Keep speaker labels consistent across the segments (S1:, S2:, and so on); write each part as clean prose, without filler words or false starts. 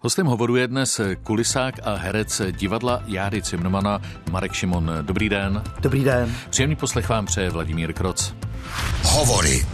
S1: Hostem hovoru je dnes kulisák a herec divadla Járy Cimrmana Marek Šimon. Dobrý den.
S2: Dobrý den.
S1: Příjemný poslech vám přeje Vladimír Kroc.
S3: Hovory.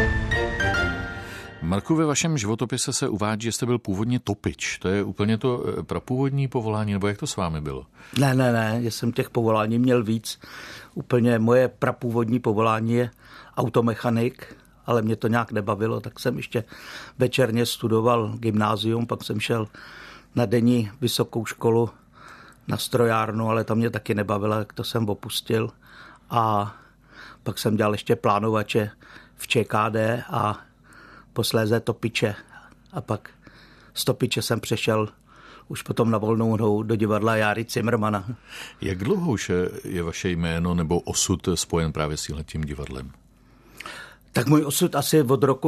S1: Marku, ve vašem životopise se uvádí, že jste byl původně topič. To je úplně to prapůvodní povolání, nebo jak to s vámi bylo?
S2: Ne, já jsem těch povolání měl víc. Úplně moje prapůvodní povolání je automechanik, ale mě to nějak nebavilo, tak jsem ještě večerně studoval gymnázium, pak jsem šel na denní vysokou školu na strojárnu, ale tam mě taky nebavilo, jak to jsem opustil. A pak jsem dělal ještě plánovače v ČKD a posléze topiče. A pak z topiče jsem přešel už potom na volnou nohu do divadla Járy Cimrmana.
S1: Jak dlouho už je vaše jméno nebo osud spojen právě s tím divadlem?
S2: Tak můj osud asi od roku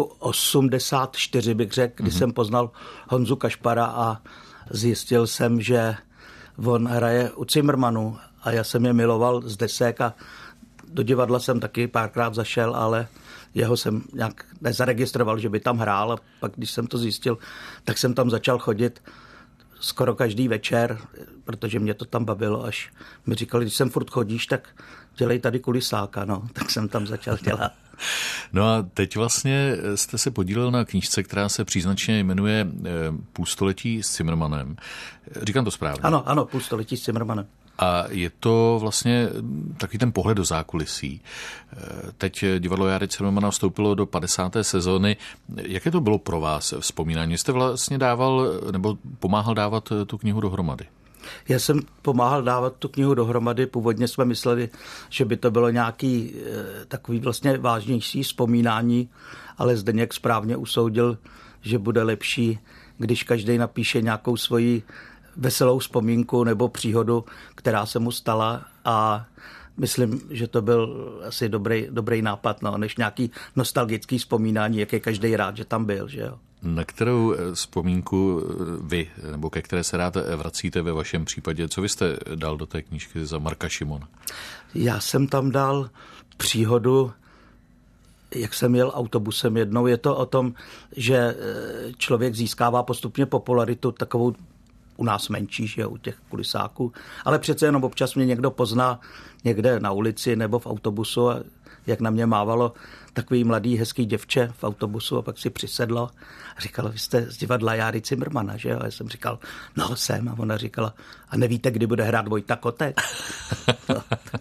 S2: 84 bych řekl, kdy jsem poznal Honzu Kašpara a zjistil jsem, že on hraje u Cimrmanů a já jsem je miloval z desek a do divadla jsem taky párkrát zašel, ale jeho jsem nějak nezaregistroval, že by tam hrál, a pak když jsem to zjistil, tak jsem tam začal chodit skoro každý večer, protože mě to tam bavilo, až mi říkali, když sem furt chodíš, tak dělej tady kulisáka, no, tak jsem tam začal dělat.
S1: No a teď vlastně jste se podílel na knížce, která se příznačně jmenuje Půlstoletí s Cimrmanem. Říkám to správně?
S2: Ano, Půlstoletí s Cimrmanem.
S1: A je to vlastně takový ten pohled do zákulisí. Teď divadlo Járy Cimrmana vstoupilo do 50. sezóny. Jaké to bylo pro vás vzpomínání? Jste vlastně dával nebo pomáhal dávat tu knihu dohromady?
S2: Já jsem pomáhal dávat tu knihu dohromady. Původně jsme mysleli, že by to bylo nějaký takový vlastně vážnější vzpomínání, ale Zdeněk správně usoudil, že bude lepší, když každý napíše nějakou svoji veselou vzpomínku nebo příhodu, která se mu stala, a myslím, že to byl asi dobrý nápad, no, než nějaký nostalgický vzpomínání, jak je každý rád, že tam byl, že jo.
S1: Na kterou vzpomínku vy, nebo ke které se rád vracíte ve vašem případě? Co vy jste dal do té knížky za Marka Šimona? Já
S2: jsem tam dal příhodu, jak jsem jel autobusem jednou. Je to o tom, že člověk získává postupně popularitu, takovou u nás menší, že jo, u těch kulisáků, ale přece jenom občas mě někdo pozná někde na ulici nebo v autobusu, a jak na mě mávalo takový mladý hezký děvče v autobusu, a pak si přisedlo a říkala, vy jste z divadla Járy Cimrmana, že jo? A já jsem říkal, no jsem, a ona říkala, a nevíte, kdy bude hrát Vojta Kotek? No.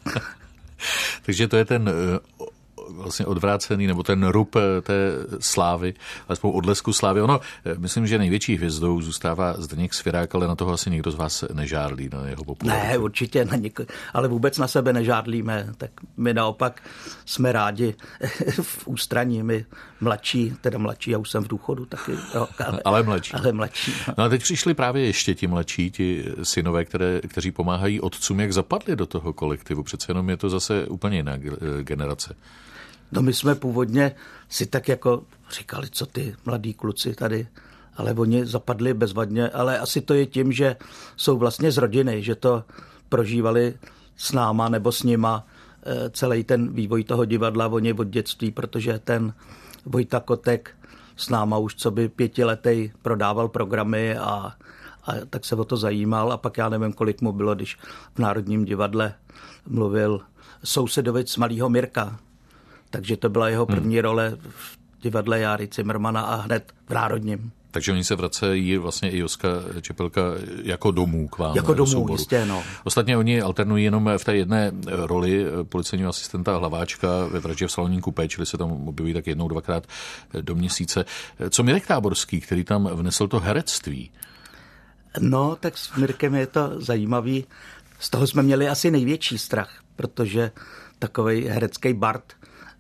S1: Takže to je ten vlastně odvrácený, nebo ten rub té slávy, alespoň odlesku slávy. Ono, myslím, že největší hvězdou zůstává Zdeněk Svěrák, ale na toho asi nikdo z vás nežádlí, na jeho popularitu.
S2: Ne, určitě, ale vůbec na sebe nežádlíme, tak my naopak jsme rádi v ústraní, my mladší, já už jsem v důchodu taky. Jo, ale mladší. No.
S1: No a teď přišli právě ještě ti mladší, ti synové, kteří pomáhají otcům, jak zapadli do toho kolektivu. Přece jenom je to zase úplně jiná generace.
S2: No my jsme původně si tak jako říkali, co ty mladí kluci tady, ale oni zapadli bezvadně, ale asi to je tím, že jsou vlastně z rodiny, že to prožívali s náma nebo s nima celý ten vývoj toho divadla, oni od dětství, protože ten Vojta Kotek s náma už co by 5letej prodával programy a tak se o to zajímal, a pak já nevím, kolik mu bylo, když v Národním divadle mluvil sousedovic malýho Mirka. Takže to byla jeho první role v divadle Járy Cimrmana a hned v Národním.
S1: Takže oni se vracejí vlastně i Joska Čepelka jako domů k vám.
S2: Jako domů, jistě, no.
S1: Ostatně oni alternují jenom v té jedné roli policejního asistenta Hlaváčka ve Vraždě v Saloníku P, čili se tam objeví tak jednou, dvakrát do měsíce. Co Mirek Táborský, který tam vnesl to herectví? No,
S2: tak s Mirkem je to zajímavý. Z toho jsme měli asi největší strach, protože takovej herecký bard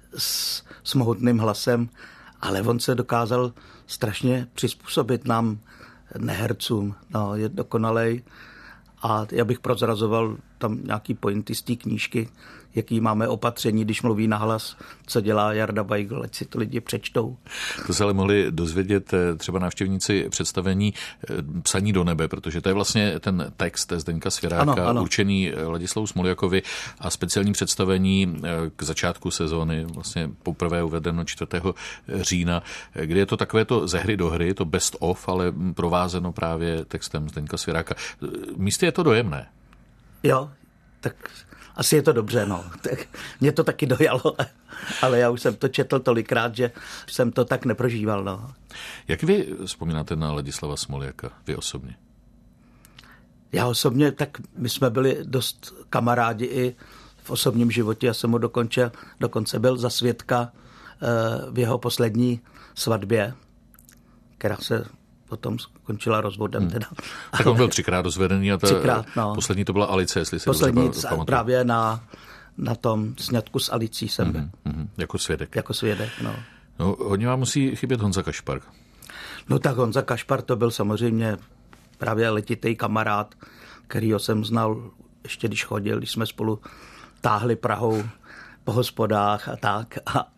S2: s mohutným hlasem, ale on se dokázal strašně přizpůsobit nám, nehercům. No, je dokonalej, a já bych prozrazoval tam nějaký pointy z té knížky, jaký máme opatření, když mluví nahlas, co dělá Jarda Weigl, ať si to lidi přečtou.
S1: To se ale mohli dozvědět třeba návštěvníci představení Psaní do nebe, protože to je vlastně ten text Zdeňka Svěráka, ano. určený Ladislavu Smoljakovi a speciální představení k začátku sezóny, vlastně poprvé uvedeno 4. října, kdy je to takové to ze hry do hry, to best of, ale provázeno právě textem Zdeňka Svěráka. Místy je to dojemné.
S2: Jo, tak asi je to dobře, no. Tak mě to taky dojalo, ale já už jsem to četl tolikrát, že jsem to tak neprožíval, no.
S1: Jak vy vzpomínáte na Ladislava Smoljaka, vy osobně?
S2: Já osobně, tak my jsme byli dost kamarádi i v osobním životě. Já jsem mu dokonce byl za svědka v jeho poslední svatbě, která se potom skončila rozvodem. Teda.
S1: Tak on byl 3krát rozvedený a poslední to byla Alice, jestli si
S2: poslední právě na tom sňatku s Alicí jsem byl.
S1: Jako svědek.
S2: Jako svědek, no.
S1: No, hodně vám musí chybět Honza Kašpar.
S2: No tak Honza Kašpar to byl samozřejmě právě letitý kamarád, kterýho jsem znal ještě když chodil, když jsme spolu táhli Prahou po hospodách a tak.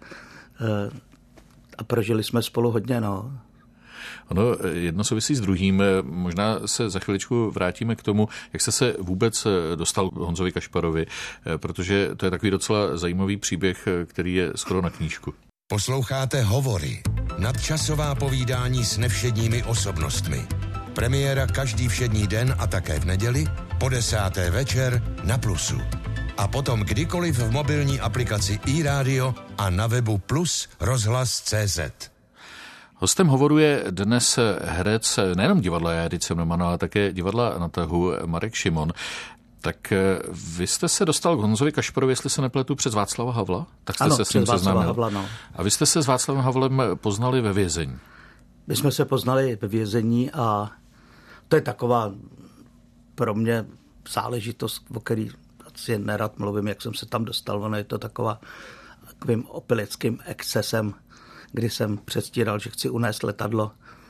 S2: A prožili jsme spolu hodně, no.
S1: Ono jedno souvisí s druhým. Možná se za chviličku vrátíme k tomu, jak jste se vůbec dostal k Honzovi Kašparovi, protože to je takový docela zajímavý příběh, který je skoro na knížku.
S3: Posloucháte Hovory, nadčasová povídání s nevšedními osobnostmi. Premiéra každý všední den a také v neděli po 10. večer na Plusu. A potom kdykoliv v mobilní aplikaci iRádio a na webu Plus rozhlas.cz.
S1: Hostem Hovoru je dnes herec nejenom divadla Járy Cimrmana, ale také divadla Na tahu Marek Šimon. Tak vy jste se dostal k Honzovi Kašparovi, jestli se nepletu, přes Václava Havla? Tak jste
S2: ano,
S1: se s ním seznámil.
S2: Havla, no.
S1: A vy jste se s Václavem Havlem poznali ve vězení.
S2: My jsme se poznali ve vězení a to je taková pro mě záležitost, o který asi nerad mluvím, jak jsem se tam dostal. Ono je to takovým opileckým excesem, kdy jsem předstíral, že chci unést letadlo.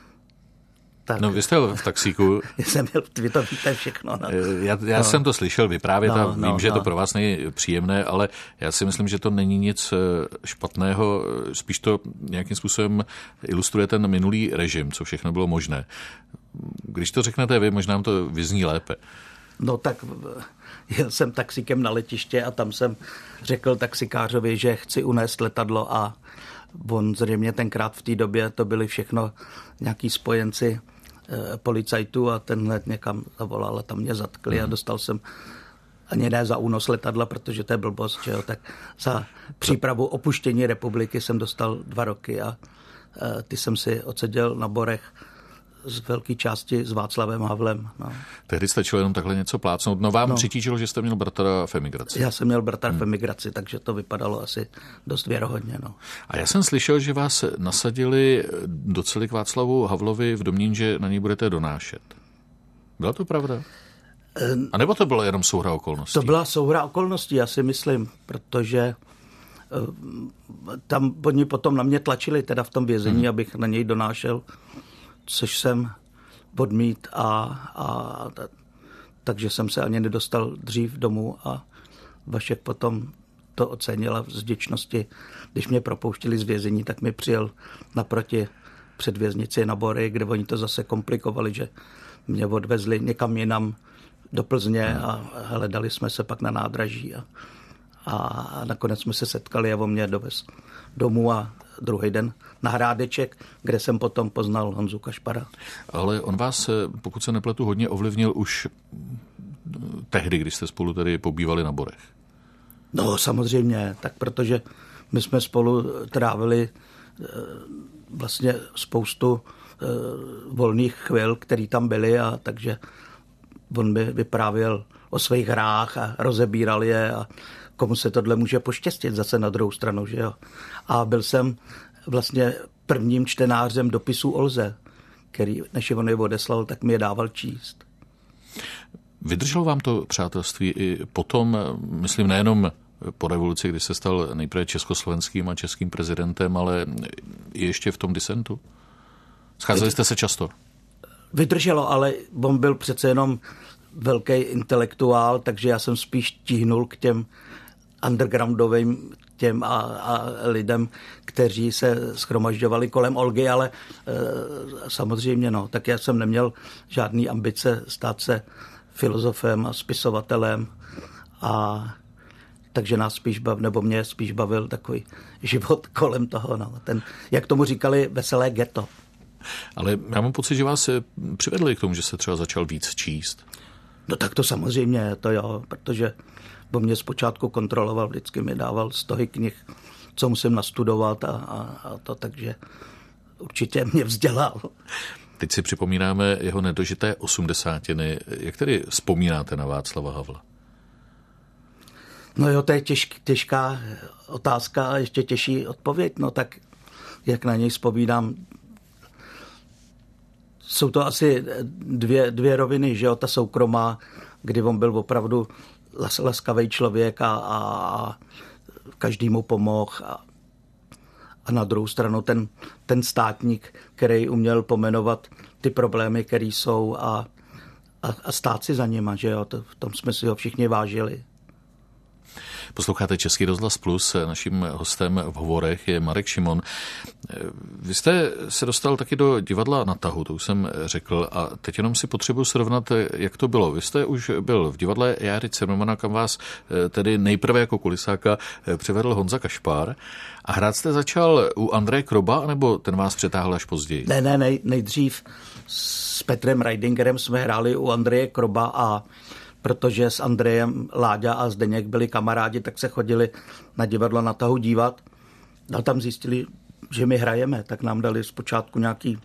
S2: Tak.
S1: No, vy jste v taxíku.
S2: Vy to víte všechno. No.
S1: Já jsem to slyšel vyprávět a vím, že to pro vás není příjemné, ale já si myslím, že to není nic špatného. Spíš to nějakým způsobem ilustruje ten minulý režim, co všechno bylo možné. Když to řeknete vy, možná to vyzní lépe.
S2: No tak jel jsem taxíkem na letiště a tam jsem řekl taxikářovi, že chci unést letadlo a on zřejmě tenkrát v té době to byli všechno nějaký spojenci policajtů a ten hned někam zavolal a tam mě zatkli a dostal jsem ani ne za únos letadla, protože to je blbost, že jo, tak za přípravu opuštění republiky jsem dostal 2 roky a ty jsem si odseděl na Borech z velké části s Václavem Havlem. No.
S1: Tehdy stačilo jenom takhle něco plácnout. No vám přitížilo, že jste měl bratra v emigraci.
S2: Já jsem měl bratra v emigraci, takže to vypadalo asi dost věrohodně. No.
S1: A já jsem slyšel, že vás nasadili do cely k Václavu Havlovi v domnění, že na něj budete donášet. Byla to pravda? A nebo to bylo jenom souhra okolností?
S2: To byla souhra okolností, já si myslím, protože tam oni potom na mě tlačili teda v tom vězení, abych na něj donášel, což jsem odmít takže jsem se ani nedostal dřív domů a Vašek potom to ocenil a z vděčnosti, když mě propouštili z vězení, tak mi přijel naproti před věznici na Bory, kde oni to zase komplikovali, že mě odvezli někam jinam do Plzně a hledali jsme se pak na nádraží a nakonec jsme se setkali a on mě dovez domů a druhý den na Hrádeček, kde jsem potom poznal Honzu Kašpara.
S1: Ale on vás, pokud se nepletu, hodně ovlivnil už tehdy, když jste spolu tady pobývali na Borech.
S2: No samozřejmě, tak protože my jsme spolu trávili vlastně spoustu volných chvil, které tam byly a takže on mi vyprávěl o svých hrách a rozebíral je a komu se tohle může poštěstit zase na druhou stranu, že jo. A byl jsem vlastně prvním čtenářem dopisů Olze, který, než on je odeslal, tak mi je dával číst.
S1: Vydrželo vám to přátelství i potom, myslím nejenom po revoluci, kdy se stal nejprve československým a českým prezidentem, ale i ještě v tom disentu? Scházeli jste se často?
S2: Vydrželo, ale on byl přece jenom velký intelektuál, takže já jsem spíš tíhnul k těm undergroundovým těm a lidem, kteří se shromažďovali kolem Olgy, ale samozřejmě, no, tak já jsem neměl žádný ambice stát se filozofem a spisovatelem, a takže nás spíš nebo mě spíš bavil takový život kolem toho, no. Ten, jak tomu říkali, veselé ghetto.
S1: Ale já mám pocit, že vás přivedli k tomu, že se třeba začal víc číst.
S2: No tak to samozřejmě, to jo, protože bo mě zpočátku kontroloval, vždycky mi dával stohy knih, co musím nastudovat a to, takže určitě mě vzdělal.
S1: Teď si připomínáme jeho nedožité 80. Jak tedy vzpomínáte na Václava Havla?
S2: No jo, to je těžká otázka a ještě těžší odpověď. No tak jak na něj vzpomínám, jsou to asi dvě roviny, že jo, ta soukromá, kdy on byl opravdu laskavý člověk a každý mu pomohl a na druhou stranu ten státník, který uměl pomenovat ty problémy, které jsou a stát si za nima, že jo, v tom jsme si ho všichni vážili.
S1: Posloucháte Český rozhlas Plus, naším hostem v hovorech je Marek Šimon. Vy jste se dostal taky do divadla Na tahu, to už jsem řekl, a teď jenom si potřebuji srovnat, jak to bylo. Vy jste už byl v divadle Járy Cimrmana, kam vás tedy nejprve jako kulisáka přivedl Honza Kašpar, a hrát jste začal u Andreje Kroba, nebo ten vás přetáhl až později?
S2: Ne, nejdřív s Petrem Reidingerem jsme hráli u Andreje Kroba, a protože s Andrejem Láďa a Zdeněk byli kamarádi, tak se chodili na divadlo Na tahu dívat. A tam zjistili, že my hrajeme, tak nám dali zpočátku nějaký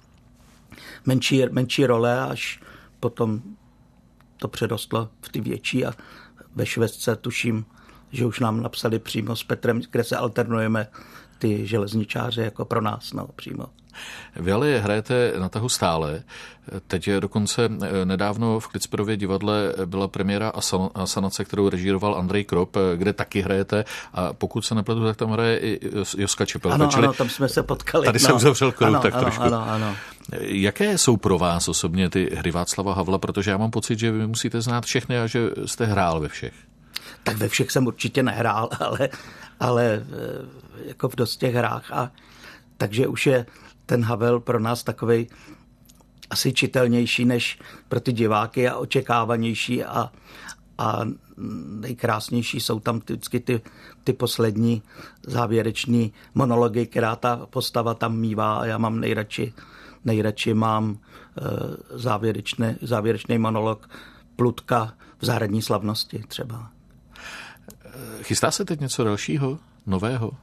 S2: menší role, až potom to přerostlo v ty větší, a ve Švestce tuším, že už nám napsali přímo s Petrem, kde se alternujeme ty železničáře jako pro nás, no, přímo.
S1: Vy ale hrajete Na tahu stále. Teď dokonce nedávno v Klicperově divadle byla premiéra Asanace, kterou režíroval Andrej Krob, kde taky hrajete, a pokud se nepletu, tak tam hraje i Joska Čepelka.
S2: Ano, tam jsme se potkali.
S1: Tady se uzavřel kruh tak trošku.
S2: Ano.
S1: Jaké jsou pro vás osobně ty hry Václava Havla, protože já mám pocit, že vy musíte znát všechny a že jste hrál ve všech.
S2: Tak ve všech jsem určitě nehrál, ale jako v dost těch hrách, a takže už je ten Havel pro nás takovej asi čitelnější než pro ty diváky a očekávanější a nejkrásnější jsou tam vždycky ty poslední závěreční monology, která ta postava tam mívá, a já mám nejradši mám závěrečný monolog Plutka v Zahradní slavnosti třeba.
S1: Chystá se teď něco dalšího, nového?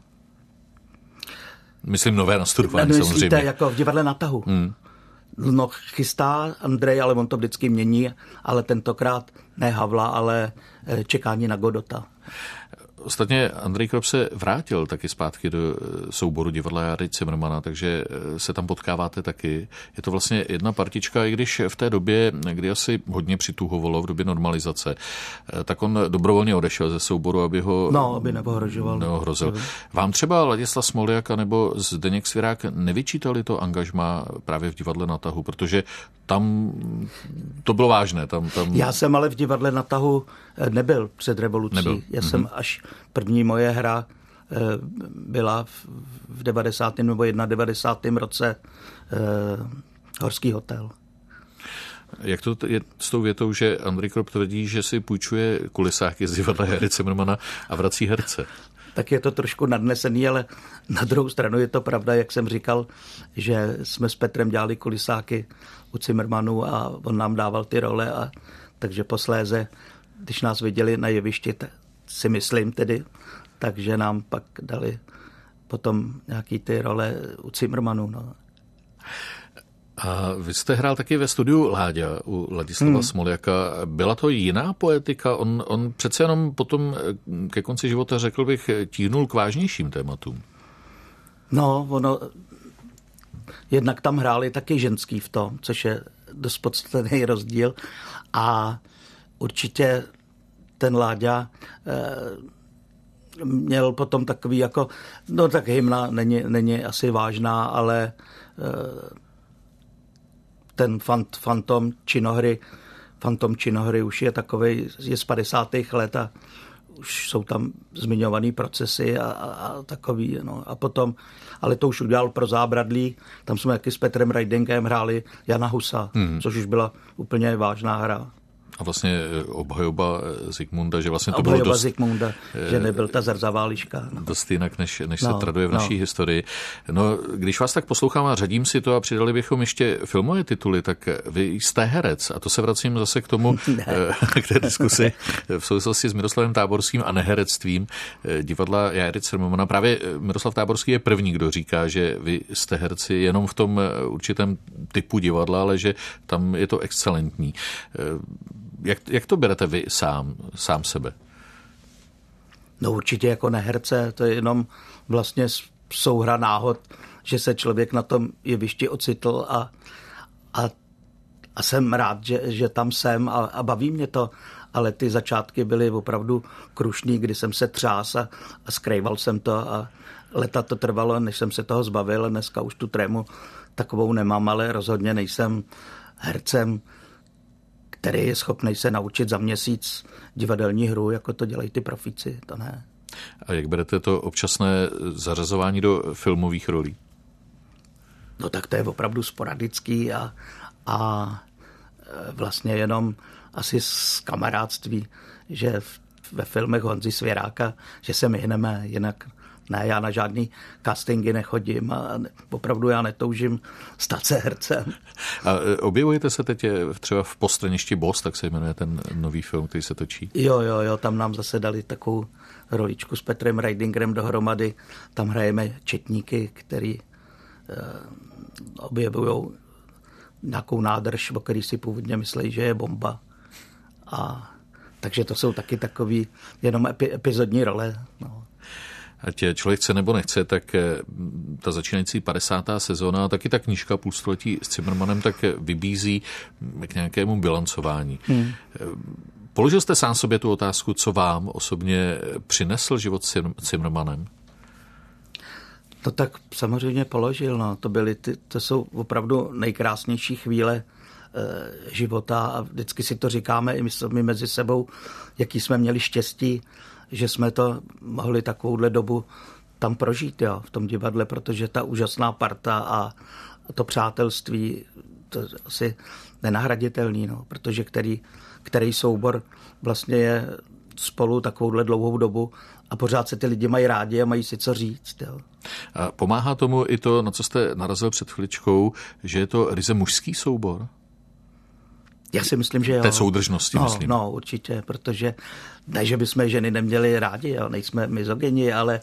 S1: Myslím nové nastudování, samozřejmě.
S2: Myslíte jako v divadle Na tahu? No, chystá Andrej, ale on to vždycky mění, ale tentokrát ne Havla, ale Čekání na Godota.
S1: Ostatně Andrej Krob se vrátil taky zpátky do souboru divadla Járy Cimrmana, takže se tam potkáváte taky. Je to vlastně jedna partička, i když v té době, kdy asi hodně přituhovalo v době normalizace, tak on dobrovolně odešel ze souboru, aby ho
S2: aby
S1: neohrozil. Vám třeba Ladislav Smoljak nebo Zdeněk Svěrák nevyčítali to angažmá právě v divadle Na tahu, protože tam to bylo vážné. Tam...
S2: Já jsem ale v divadle Na tahu nebyl před revolucí. Já jsem až první moje hra byla v 90. nebo 91. roce Horský hotel.
S1: Jak to je s tou větou, že Andrej Krob tvrdí, že si půjčuje kulisáky z divadla Járy Cimrmana a vrací herce?
S2: Tak je to trošku nadnesený, ale na druhou stranu je to pravda, jak jsem říkal, že jsme s Petrem dělali kulisáky u Cimrmanů a on nám dával ty role, a takže posléze, když nás viděli na jevišti, si myslím tedy, takže nám pak dali potom nějaký ty role u Cimrmanů. No.
S1: A vy jste hrál taky ve studiu Láďa u Ladislava Smoljaka. Byla to jiná poetika? On přece jenom potom ke konci života, řekl bych, tíhnul k vážnějším tématům.
S2: No, ono jednak tam hráli taky ženský v tom, což je dost podstatný rozdíl, a určitě ten Láďa měl potom takový jako, no tak hymna není asi vážná, ale ten fantom činohry Fantom Činohry už je takovej, je z 50. let a už jsou tam zmiňovaný procesy a takový, no. A potom, ale to už udělal pro Zábradlí, tam jsme taky s Petrem Reidingem hráli Jana Husa, což už byla úplně vážná hra.
S1: A vlastně obhajoba Zikmunda, že vlastně to bylo dost...
S2: Zikmunda, že nebyl ta zrzavá liška.
S1: No. Dost jinak, než se traduje v naší historii. No, když vás tak poslouchám a řadím si to a přidali bychom ještě filmové tituly, tak vy jste herec a to se vracím zase k tomu, k té diskusi v souvislosti s Miroslavem Táborským a neherectvím divadla Járy Cimrmana. Právě Miroslav Táborský je první, kdo říká, že vy jste herci jenom v tom určitém typu divadla, ale že tam je to excelentní. Jak to berete vy sám sebe?
S2: No určitě jako neherce, to je jenom vlastně souhra náhod, že se člověk na tom jevišti ocitl a jsem rád, že tam jsem a baví mě to, ale ty začátky byly opravdu krušný, kdy jsem se třás a skrýval jsem to a leta to trvalo, než jsem se toho zbavil. Dneska už tu trému takovou nemám, ale rozhodně nejsem hercem, který je schopný se naučit za měsíc divadelní hru, jako to dělají ty profíci, to ne.
S1: A jak berete to občasné zařazování do filmových rolí?
S2: No tak to je opravdu sporadický a vlastně jenom asi z kamarádství, že ve filmech Honzy Svěráka, že se myhneme, jinak ne, já na žádný castingy nechodím a opravdu já netoužím stát se hercem.
S1: A objevujete se teď třeba v Postraništi Boss, tak se jmenuje ten nový film, který se točí?
S2: Jo, tam nám zase dali takovou roličku s Petrem Reidingerem dohromady. Tam hrajeme četníky, který objevují nějakou nádrž, o který si původně myslí, že je bomba. Takže to jsou taky takový jenom epizodní role. No.
S1: Ať člověk chce nebo nechce, tak ta začínající 50. sezóna a taky ta knížka Půlstoletí s Cimrmanem tak vybízí k nějakému bilancování. Položil jste sám sobě tu otázku, co vám osobně přinesl život s Cimrmanem?
S2: To tak samozřejmě položil. No. To jsou opravdu nejkrásnější chvíle života a vždycky si to říkáme i my mezi sebou, jaký jsme měli štěstí, že jsme to mohli takovouhle dobu tam prožít, jo, v tom divadle, protože ta úžasná parta a to přátelství, to je asi nenahraditelný, no, protože který soubor vlastně je spolu takovouhle dlouhou dobu a pořád se ty lidi mají rádi a mají si co říct. Jo.
S1: A pomáhá tomu i to, na co jste narazil před chviličkou, že je to ryze mužský soubor?
S2: Já si myslím, že jo.
S1: Té soudržnosti, myslím.
S2: No, určitě, protože ne, že bychom ženy neměli rádi, jo, nejsme mizogyni, ale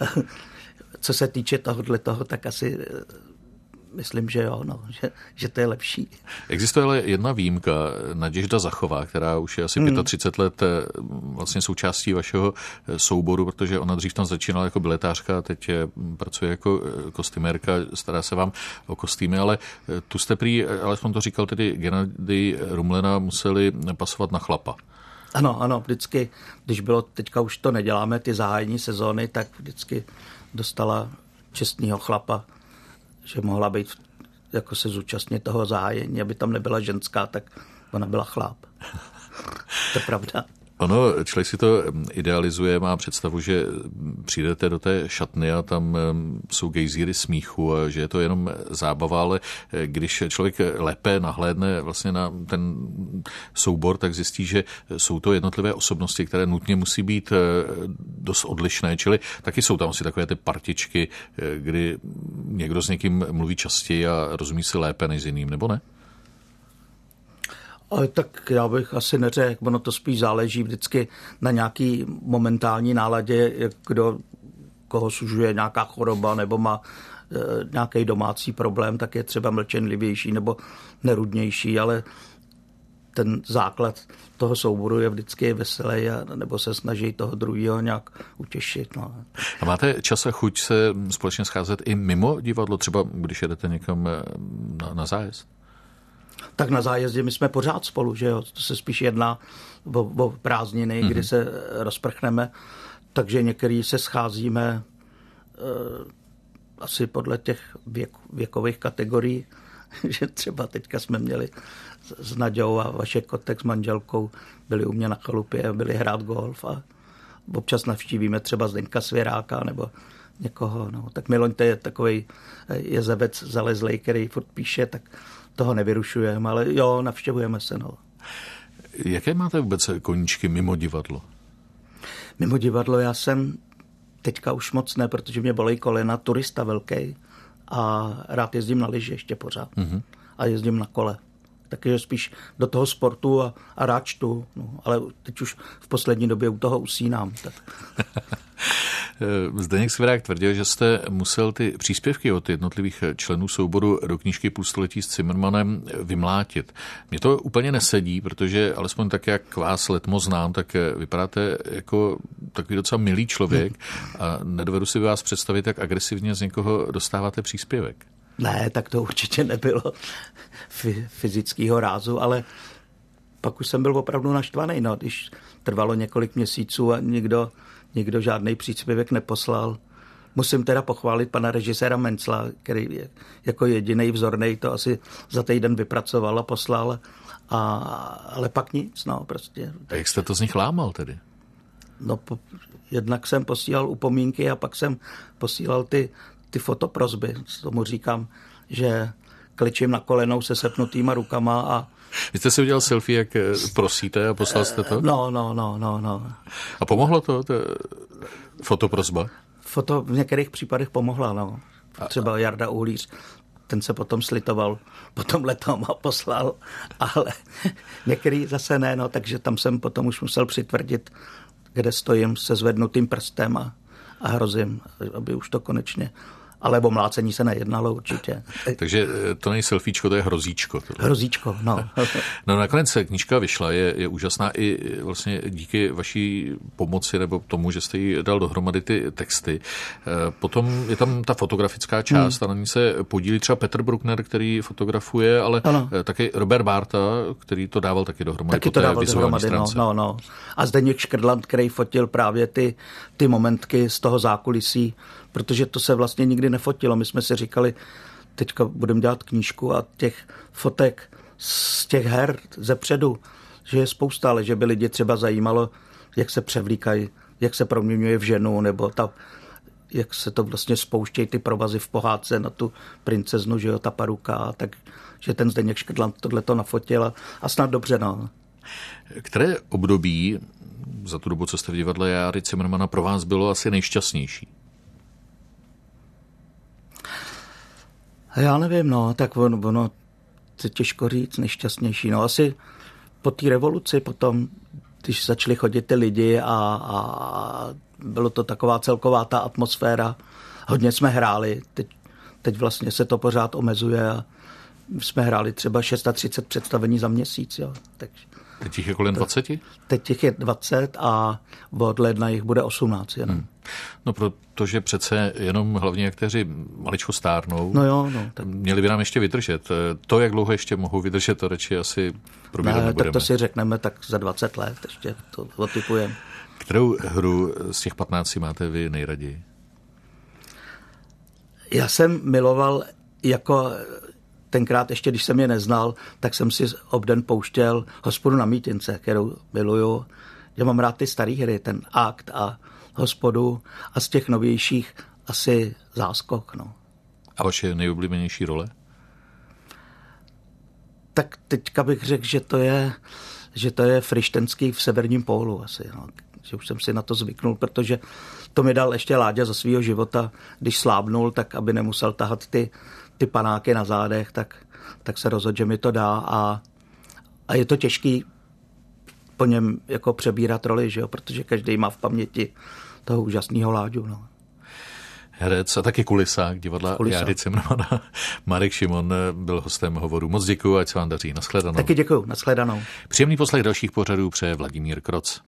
S2: co se týče toho, tak asi myslím, že jo, no, že to je lepší.
S1: Existuje ale jedna výjimka, Naděžda Zachová, která už je asi 35 let vlastně součástí vašeho souboru, protože ona dřív tam začínala jako biletářka a teď pracuje jako kostymérka, stará se vám o kostýmy, ale tu jste prý, alespoň to říkal tedy Gennady Rumlena, museli pasovat na chlapa.
S2: Ano, vždycky, když bylo, teďka už to neděláme, ty zahájení sezóny, tak vždycky dostala čestného chlapa, že mohla být, jako se zúčastnit toho zahájení, aby tam nebyla ženská, tak ona byla chlap. To je pravda.
S1: Ono, člověk si to idealizuje, má představu, že přijdete do té šatny a tam jsou gejzíry smíchu a že je to jenom zábava, ale když člověk lépe nahlédne vlastně na ten soubor, tak zjistí, že jsou to jednotlivé osobnosti, které nutně musí být dost odlišné, čili taky jsou tam asi takové ty partičky, kdy někdo s někým mluví častěji a rozumí si lépe než s jiným, nebo ne?
S2: Ale tak já bych asi neřekl, ono to spíš záleží vždycky na nějaký momentální náladě, koho sužuje nějaká choroba nebo má nějaký domácí problém, tak je třeba mlčenlivější nebo nerudnější, ale ten základ toho souboru je vždycky veselý nebo se snaží toho druhého nějak utěšit. No.
S1: A máte čas a chuť se společně scházet i mimo divadlo, třeba když jedete někam na zájezd?
S2: Tak na zájezdě my jsme pořád spolu, že jo, to se spíš jedná o prázdniny, kdy se rozprchneme, takže některý se scházíme asi podle těch věkových kategorií, že třeba teďka jsme měli s Naďou a Vašek Kotek s manželkou, byli u mě na chalupě a byli hrát golf a občas navštívíme třeba Zdeňka Svěráka nebo někoho. No. Tak Miloň to je takovej jezevec zalezlej, který furt píše, tak toho nevyrušujeme, ale jo, navštěvujeme se. No.
S1: Jaké máte vůbec koníčky mimo divadlo?
S2: Mimo divadlo já jsem teďka už moc ne, protože mě bolej kolena, turista velký a rád jezdím na lyži ještě pořád. A jezdím na kole. Takže spíš do toho sportu a rád čtu. No, ale teď už v poslední době u toho usínám. Tak.
S1: Zdeněk Svěrák tvrdil, že jste musel ty příspěvky od jednotlivých členů souboru do knížky Půlstoletí s Cimrmanem vymlátit. Mně to úplně nesedí, protože alespoň tak, jak vás letmo znám, tak vypadáte jako takový docela milý člověk a nedovedu si vás představit, jak agresivně z někoho dostáváte příspěvek.
S2: Ne, tak to určitě nebylo fyzického rázu, ale pak už jsem byl opravdu naštvaný, no, když trvalo několik měsíců a nikdo žádný příspěvek neposlal. Musím teda pochválit pana režiséra Mencla, který jako jedinej vzornej to asi za týden vypracoval a poslal, ale pak nic, no prostě.
S1: A jak jste to z nich lámal tedy?
S2: No, jednak jsem posílal upomínky a pak jsem posílal ty fotoprosby. Tomu říkám, že klečím na kolenou se sepnutýma rukama a
S1: vy jste si udělal selfie, jak prosíte a poslal jste to?
S2: No.
S1: A pomohlo to, fotoprosba?
S2: Foto v některých případech pomohla, no. Třeba Jarda Uhlíř, ten se potom slitoval potom letom a poslal, ale některý zase ne, no, takže tam jsem potom už musel přitvrdit, kde stojím se zvednutým prstem a hrozím, aby už to konečně. Ale o mlácení se nejednalo určitě.
S1: Takže to není selfiečko, to je hrozíčko. Tohle.
S2: Hrozíčko, no.
S1: No nakonec knížka vyšla, je úžasná i vlastně díky vaší pomoci nebo tomu, že jste jí dal dohromady ty texty. Potom je tam ta fotografická část a na ní se podílí třeba Petr Bruckner, který fotografuje, ale taky Robert Bárta, který to dával taky dohromady.
S2: Taky to dával dohromady, no. A Zdeněk Škrdlant, který fotil právě ty momentky z toho zákulisí, protože to se vlastně nikdy nefotilo. My jsme si říkali, teďka budeme dělat knížku a těch fotek z těch her zepředu, že je spousta, ale že by lidi třeba zajímalo, jak se převlíkají, jak se proměňuje v ženu, nebo jak se to vlastně spouštějí ty provazy v pohádce na tu princeznu, že jo, ta paruka, takže ten Zdeněk Škrdlant tohleto nafotil a snad dobře, no.
S1: Které období za tu dobu, co jste v divadle Járy Cimrmana, pro vás bylo asi nejšťastnější?
S2: Já nevím, no, tak ono je těžko říct, nejšťastnější. No asi po té revoluci potom, když začali chodit ty lidi a bylo to taková celková ta atmosféra, hodně jsme hráli, teď vlastně se to pořád omezuje a jsme hráli třeba 630 představení za měsíc, jo.
S1: Teď jich je kolem 20?
S2: Teď jich je 20 a od ledna jich bude 18 jenom.
S1: No protože přece jenom hlavně aktéři maličko stárnou.
S2: No jo, no. Tak.
S1: Měli by nám ještě vydržet. To, jak dlouho ještě mohou vydržet, to radši asi probírat nebudeme.
S2: Tak to si řekneme tak za 20 let ještě to otipujeme.
S1: Kterou hru z těch 15 máte vy nejraději?
S2: Já jsem miloval jako tenkrát ještě, když jsem je neznal, tak jsem si obden pouštěl Hospodu na Mítince, kterou miluju. Já mám rád ty staré hry, ten Akt a Hospodu a z těch novějších asi Záskok. No.
S1: A vaše nejoblíbenější role?
S2: Tak teďka bych řekl, že to je Frištenský v Severním pólu asi. No. Že už jsem si na to zvyknul, protože to mi dal ještě Láďa za svýho života, když slábnul, tak aby nemusel tahat ty panáky na zádech, tak se rozhodl, že mi to dá a je to těžký po něm jako přebírat roli, že jo? Protože každý má v paměti toho úžasného Láďu. No.
S1: Herec a taky kulisák divadla Járy Cimrmana. Marek Šimon byl hostem hovoru. Moc děkuju, ať se vám daří. Nashledanou.
S2: Taky děkuju, nashledanou.
S1: Příjemný poslech dalších pořadů přeje Vladimír Kroc.